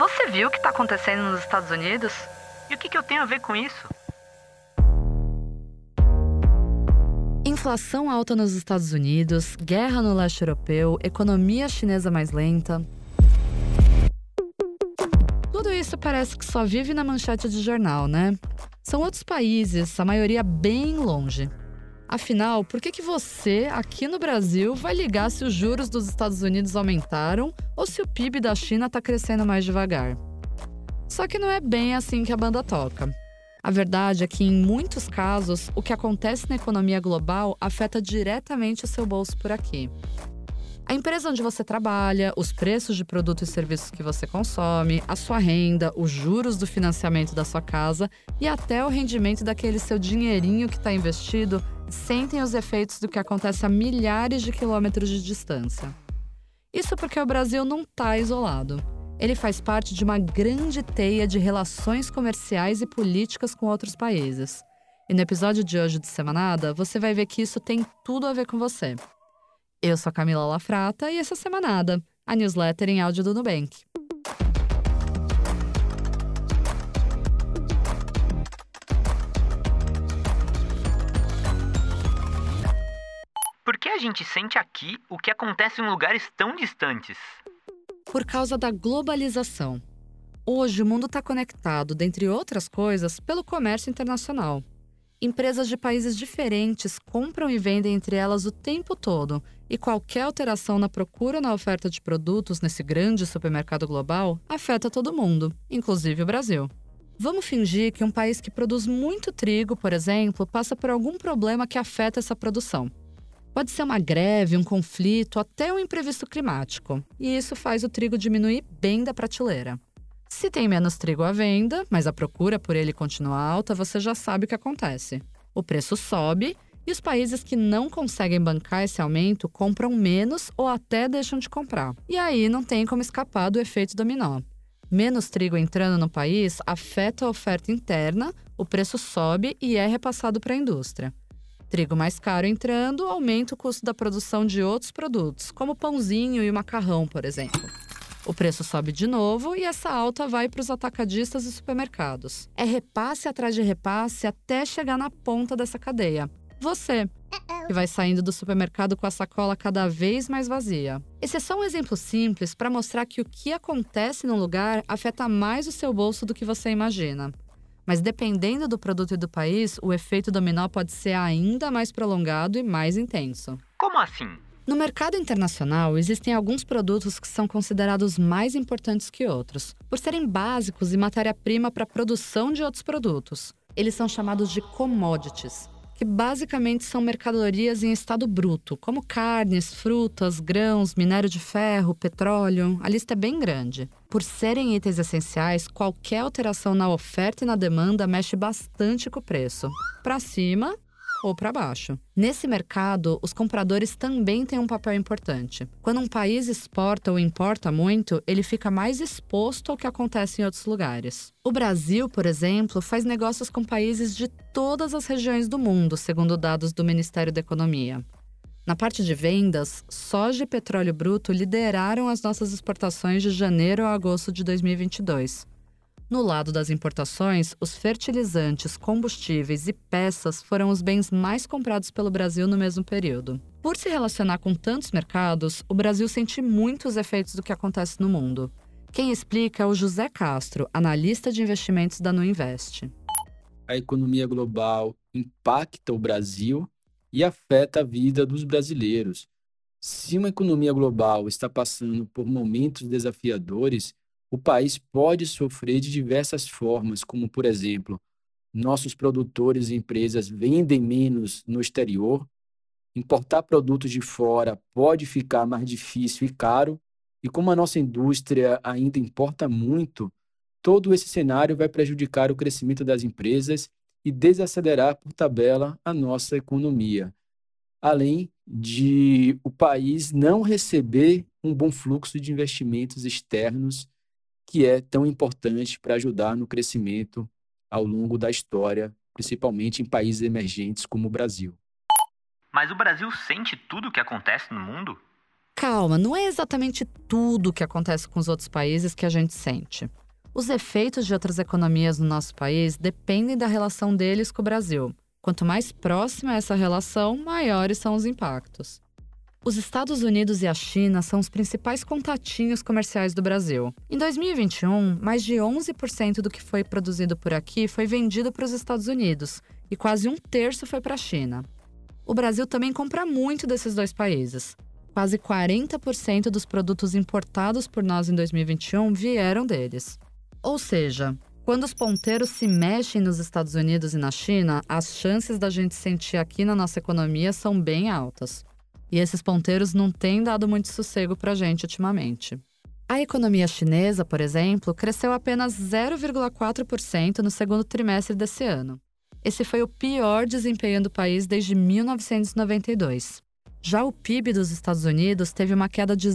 Você viu o que está acontecendo nos Estados Unidos? E o que eu tenho a ver com isso? Inflação alta nos Estados Unidos, guerra no leste europeu, economia chinesa mais lenta. Tudo isso parece que só vive na manchete de jornal, né? São outros países, a maioria bem longe. Afinal, por que você, aqui no Brasil, vai ligar se os juros dos Estados Unidos aumentaram ou se o PIB da China está crescendo mais devagar? Só que não é bem assim que a banda toca. A verdade é que, em muitos casos, o que acontece na economia global afeta diretamente o seu bolso por aqui. A empresa onde você trabalha, os preços de produtos e serviços que você consome, a sua renda, os juros do financiamento da sua casa e até o rendimento daquele seu dinheirinho que está investido sentem os efeitos do que acontece a milhares de quilômetros de distância. Isso porque o Brasil não está isolado. Ele faz parte de uma grande teia de relações comerciais e políticas com outros países. E no episódio de hoje do Semanada, você vai ver que isso tem tudo a ver com você. Eu sou a Camila Lafrata e essa é a Semanada, a newsletter em áudio do Nubank. Por que a gente sente aqui o que acontece em lugares tão distantes? Por causa da globalização. Hoje, o mundo está conectado, dentre outras coisas, pelo comércio internacional. Empresas de países diferentes compram e vendem entre elas o tempo todo, e qualquer alteração na procura ou na oferta de produtos nesse grande supermercado global afeta todo mundo, inclusive o Brasil. Vamos fingir que um país que produz muito trigo, por exemplo, passa por algum problema que afeta essa produção. Pode ser uma greve, um conflito, até um imprevisto climático. E isso faz o trigo diminuir bem da prateleira. Se tem menos trigo à venda, mas a procura por ele continua alta, você já sabe o que acontece. O preço sobe e os países que não conseguem bancar esse aumento compram menos ou até deixam de comprar. E aí não tem como escapar do efeito dominó. Menos trigo entrando no país afeta a oferta interna, o preço sobe e é repassado para a indústria. Trigo mais caro entrando aumenta o custo da produção de outros produtos, como pãozinho e macarrão, por exemplo. O preço sobe de novo e essa alta vai para os atacadistas e supermercados. É repasse atrás de repasse até chegar na ponta dessa cadeia. Você, que vai saindo do supermercado com a sacola cada vez mais vazia. Esse é só um exemplo simples para mostrar que o que acontece num lugar afeta mais o seu bolso do que você imagina. Mas dependendo do produto e do país, o efeito dominó pode ser ainda mais prolongado e mais intenso. Como assim? No mercado internacional, existem alguns produtos que são considerados mais importantes que outros, por serem básicos e matéria-prima para a produção de outros produtos. Eles são chamados de commodities, que basicamente são mercadorias em estado bruto, como carnes, frutas, grãos, minério de ferro, petróleo. A lista é bem grande. Por serem itens essenciais, qualquer alteração na oferta e na demanda mexe bastante com o preço, para cima ou para baixo. Nesse mercado, os compradores também têm um papel importante. Quando um país exporta ou importa muito, ele fica mais exposto ao que acontece em outros lugares. O Brasil, por exemplo, faz negócios com países de todas as regiões do mundo, segundo dados do Ministério da Economia. Na parte de vendas, soja e petróleo bruto lideraram as nossas exportações de janeiro a agosto de 2022. No lado das importações, os fertilizantes, combustíveis e peças foram os bens mais comprados pelo Brasil no mesmo período. Por se relacionar com tantos mercados, o Brasil sente muitos efeitos do que acontece no mundo. Quem explica é o José Castro, analista de investimentos da Nuinvest. A economia global impacta o Brasil e afeta a vida dos brasileiros. Se uma economia global está passando por momentos desafiadores, o país pode sofrer de diversas formas, como, por exemplo, nossos produtores e empresas vendem menos no exterior, importar produtos de fora pode ficar mais difícil e caro, e como a nossa indústria ainda importa muito, todo esse cenário vai prejudicar o crescimento das empresas e desacelerar por tabela a nossa economia, além de o país não receber um bom fluxo de investimentos externos, que é tão importante para ajudar no crescimento ao longo da história, principalmente em países emergentes como o Brasil. Mas o Brasil sente tudo o que acontece no mundo? Calma, não é exatamente tudo o que acontece com os outros países que a gente sente. Os efeitos de outras economias no nosso país dependem da relação deles com o Brasil. Quanto mais próxima é essa relação, maiores são os impactos. Os Estados Unidos e a China são os principais contatinhos comerciais do Brasil. Em 2021, mais de 11% do que foi produzido por aqui foi vendido para os Estados Unidos e quase um terço foi para a China. O Brasil também compra muito desses dois países. Quase 40% dos produtos importados por nós em 2021 vieram deles. Ou seja, quando os ponteiros se mexem nos Estados Unidos e na China, as chances da gente sentir aqui na nossa economia são bem altas. E esses ponteiros não têm dado muito sossego para a gente ultimamente. A economia chinesa, por exemplo, cresceu apenas 0,4% no segundo trimestre desse ano. Esse foi o pior desempenho do país desde 1992. Já o PIB dos Estados Unidos teve uma queda de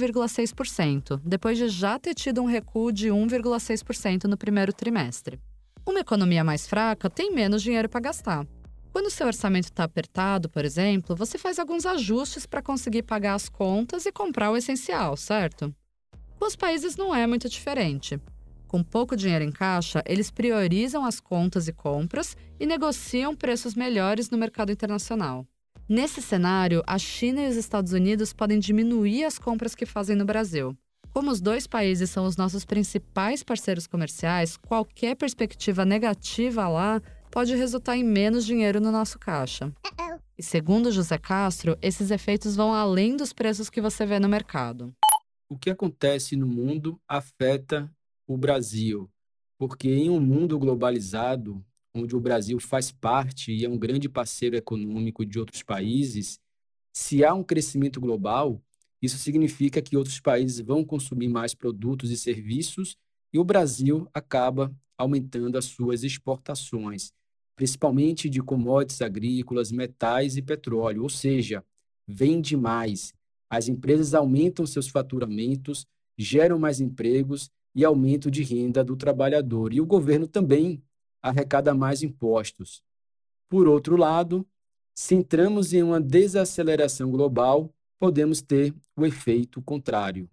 0,6%, depois de já ter tido um recuo de 1,6% no primeiro trimestre. Uma economia mais fraca tem menos dinheiro para gastar. Quando o seu orçamento está apertado, por exemplo, você faz alguns ajustes para conseguir pagar as contas e comprar o essencial, certo? Com os países não é muito diferente. Com pouco dinheiro em caixa, eles priorizam as contas e compras e negociam preços melhores no mercado internacional. Nesse cenário, a China e os Estados Unidos podem diminuir as compras que fazem no Brasil. Como os dois países são os nossos principais parceiros comerciais, qualquer perspectiva negativa lá pode resultar em menos dinheiro no nosso caixa. E segundo José Castro, esses efeitos vão além dos preços que você vê no mercado. O que acontece no mundo afeta o Brasil, porque em um mundo globalizado, onde o Brasil faz parte e é um grande parceiro econômico de outros países, se há um crescimento global, isso significa que outros países vão consumir mais produtos e serviços e o Brasil acaba aumentando as suas exportações, principalmente de commodities agrícolas, metais e petróleo, ou seja, vende mais. As empresas aumentam seus faturamentos, geram mais empregos e aumento de renda do trabalhador. E o governo também arrecada mais impostos. Por outro lado, se entramos em uma desaceleração global, podemos ter o efeito contrário.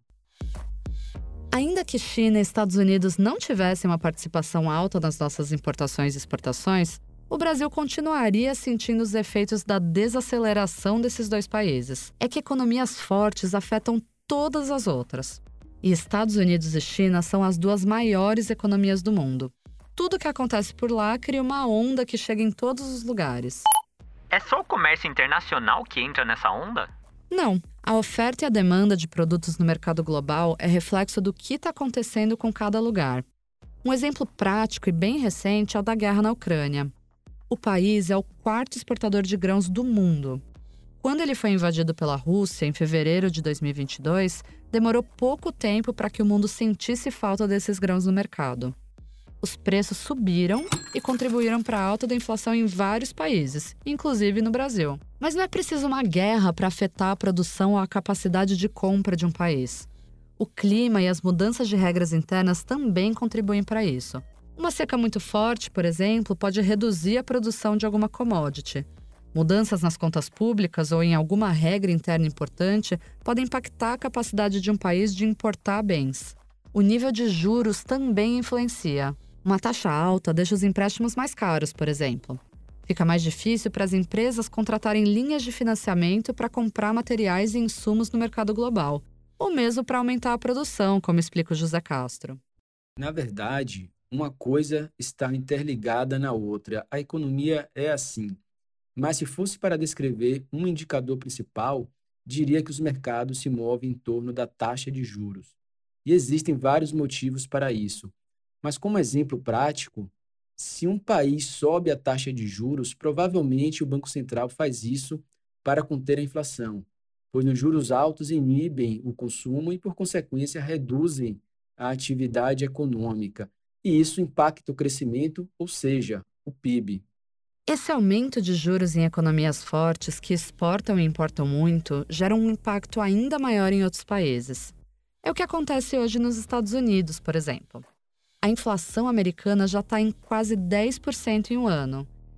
Ainda que China e Estados Unidos não tivessem uma participação alta nas nossas importações e exportações, o Brasil continuaria sentindo os efeitos da desaceleração desses dois países. É que economias fortes afetam todas as outras. E Estados Unidos e China são as duas maiores economias do mundo. Tudo que acontece por lá cria uma onda que chega em todos os lugares. É só o comércio internacional que entra nessa onda? Não. A oferta e a demanda de produtos no mercado global é reflexo do que está acontecendo com cada lugar. Um exemplo prático e bem recente é o da guerra na Ucrânia. O país é o quarto exportador de grãos do mundo. Quando ele foi invadido pela Rússia, em fevereiro de 2022, demorou pouco tempo para que o mundo sentisse falta desses grãos no mercado. Os preços subiram e contribuíram para a alta da inflação em vários países, inclusive no Brasil. Mas não é preciso uma guerra para afetar a produção ou a capacidade de compra de um país. O clima e as mudanças de regras internas também contribuem para isso. Uma seca muito forte, por exemplo, pode reduzir a produção de alguma commodity. Mudanças nas contas públicas ou em alguma regra interna importante podem impactar a capacidade de um país de importar bens. O nível de juros também influencia. Uma taxa alta deixa os empréstimos mais caros, por exemplo. Fica mais difícil para as empresas contratarem linhas de financiamento para comprar materiais e insumos no mercado global, ou mesmo para aumentar a produção, como explica o José Castro. Na verdade, uma coisa está interligada na outra. A economia é assim. Mas se fosse para descrever um indicador principal, diria que os mercados se movem em torno da taxa de juros. E existem vários motivos para isso. Mas como exemplo prático, se um país sobe a taxa de juros, provavelmente o Banco Central faz isso para conter a inflação, pois os juros altos inibem o consumo e, por consequência, reduzem a atividade econômica. E isso impacta o crescimento, ou seja, o PIB. Esse aumento de juros em economias fortes que exportam e importam muito gera um impacto ainda maior em outros países. É o que acontece hoje nos Estados Unidos, por exemplo. A inflação americana já está em quase 10% em um ano.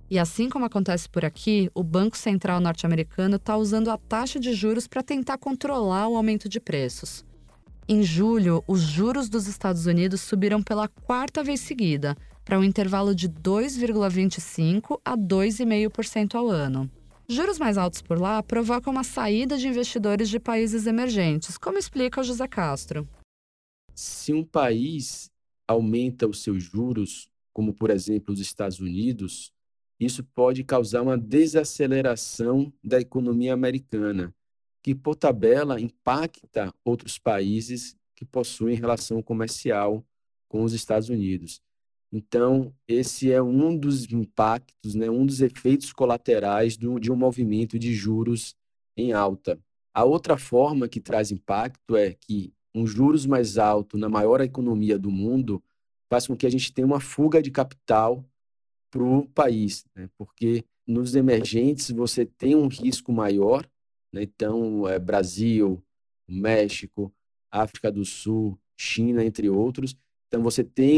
E assim como acontece por aqui, o Banco Central norte-americano está usando a taxa de juros para tentar controlar o aumento de preços. Em julho, os juros dos Estados Unidos subiram pela 4ª vez seguida, para um intervalo de 2,25% a 2,5% ao ano. Juros mais altos por lá provocam uma saída de investidores de países emergentes, como explica o José Castro. Se um país aumenta os seus juros, como por exemplo os Estados Unidos, isso pode causar uma desaceleração da economia americana, que por tabela impacta outros países que possuem relação comercial com os Estados Unidos. Então, esse é um dos impactos, né, um dos efeitos colaterais de um movimento de juros em alta. A outra forma que traz impacto é que um juros mais alto na maior economia do mundo faz com que a gente tenha uma fuga de capital para o país, né? Porque nos emergentes você tem um risco maior, né? Então, Brasil, México, África do Sul, China, entre outros. Então, você tem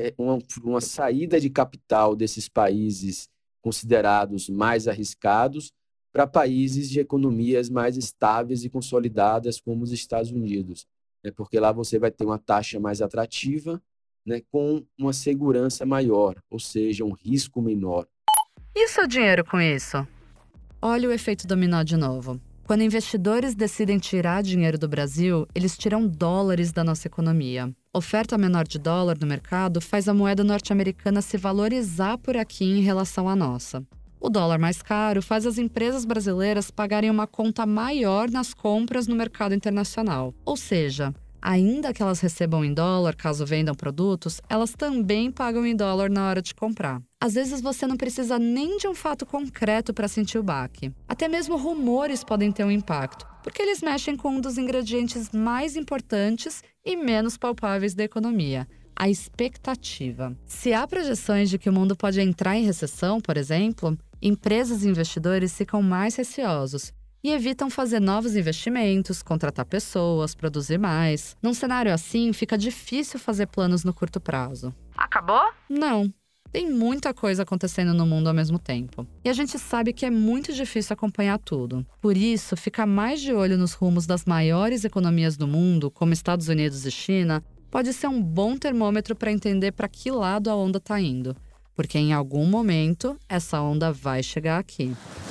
uma saída de capital desses países considerados mais arriscados para países de economias mais estáveis e consolidadas, como os Estados Unidos, né? Porque lá você vai ter uma taxa mais atrativa, né, com uma segurança maior, ou seja, um risco menor. E o seu dinheiro com isso? Olha o efeito dominó de novo. Quando investidores decidem tirar dinheiro do Brasil, eles tiram dólares da nossa economia. Oferta menor de dólar no mercado faz a moeda norte-americana se valorizar por aqui em relação à nossa. O dólar mais caro faz as empresas brasileiras pagarem uma conta maior nas compras no mercado internacional. Ou seja, ainda que elas recebam em dólar caso vendam produtos, elas também pagam em dólar na hora de comprar. Às vezes você não precisa nem de um fato concreto para sentir o baque. Até mesmo rumores podem ter um impacto, porque eles mexem com um dos ingredientes mais importantes e menos palpáveis da economia: a expectativa. Se há projeções de que o mundo pode entrar em recessão, por exemplo, empresas e investidores ficam mais receosos e evitam fazer novos investimentos, contratar pessoas, produzir mais. Num cenário assim, fica difícil fazer planos no curto prazo. Acabou? Não. Tem muita coisa acontecendo no mundo ao mesmo tempo. E a gente sabe que é muito difícil acompanhar tudo. Por isso, ficar mais de olho nos rumos das maiores economias do mundo, como Estados Unidos e China, pode ser um bom termômetro para entender para que lado a onda está indo. Porque em algum momento, essa onda vai chegar aqui.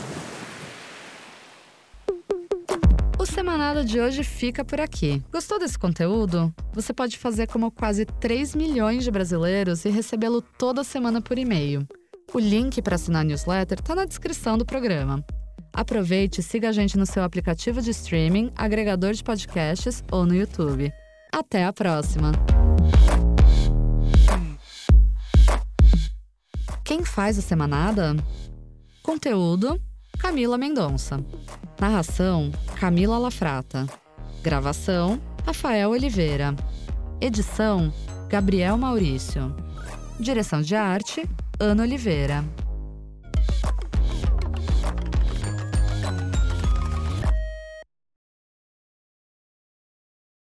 O Semanada de hoje fica por aqui. Gostou desse conteúdo? Você pode fazer como quase 3 milhões de brasileiros e recebê-lo toda semana por e-mail. O link para assinar a newsletter está na descrição do programa. Aproveite e siga a gente no seu aplicativo de streaming, agregador de podcasts ou no YouTube. Até a próxima! Quem faz o Semanada? Conteúdo: Camila Mendonça. Narração: Camila Lafrata. Gravação: Rafael Oliveira. Edição: Gabriel Maurício. Direção de arte: Ana Oliveira.